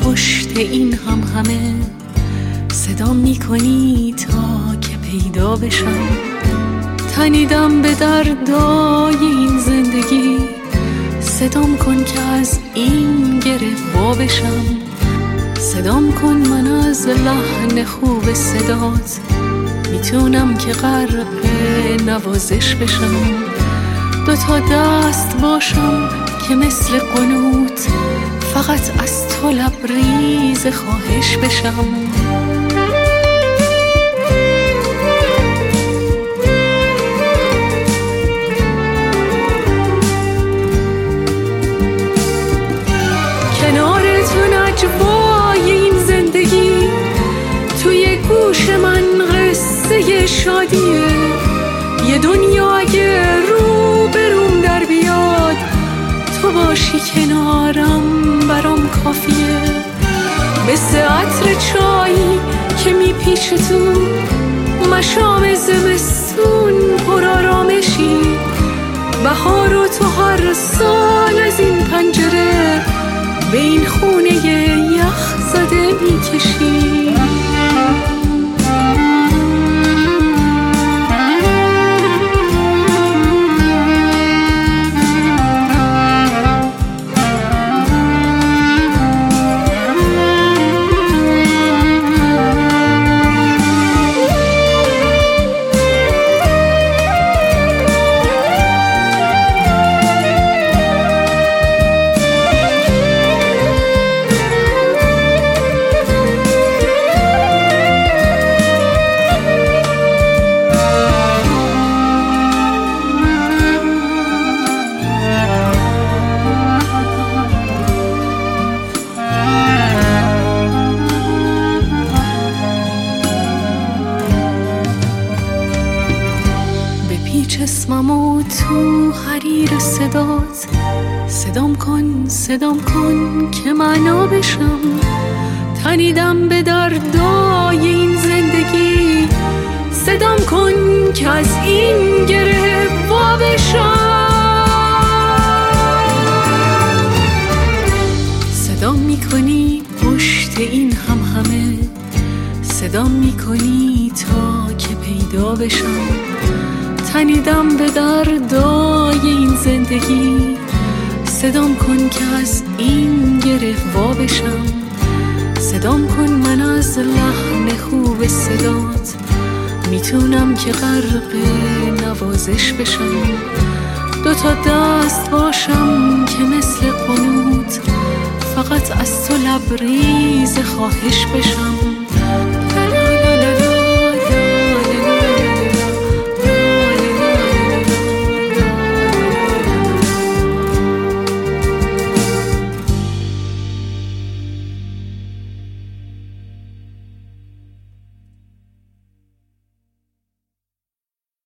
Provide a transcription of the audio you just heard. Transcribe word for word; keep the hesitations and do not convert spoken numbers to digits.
پشت این هم همه صدا میکنی تا که پیدا بشم. تنیدم به دردای این زندگی، صدام کن که از این گره وا بشم. صدام کن من از لحن خوب صدات میتونم که غرق نوازش بشم. دو تا دست باشم که مثل قنوت فقط از تو لبریز خواهش بشم. کنار تو نجوای این زندگی، توی گوش من قصه شادیه. یه دنیا اگه رو بروم در بیاد، تو باشی کنارم برام کافیه. مثل عطر چایی که میپیچه تو مشام زمستون پر آرامشی. بهار و تو هر سال از این پنجره به این خونه یخ زده میکشی. چشمم و تو حریر صدات صدام کن صدام کن که معنا بشم. تنیدم به دردای این زندگی، صدام کن که از این گره وا بشم. صدام میکنی پشت این هم همه، صدام میکنی تا که پیدا بشم. تنیدم به دردای این زندگی، صدام کن که از این گره وا بشم. صدام کن من از لحن خوب صدات میتونم که غرق نوازش بشم. دو تا دست باشم که مثل قنوت فقط از تو لبریز خواهش بشم.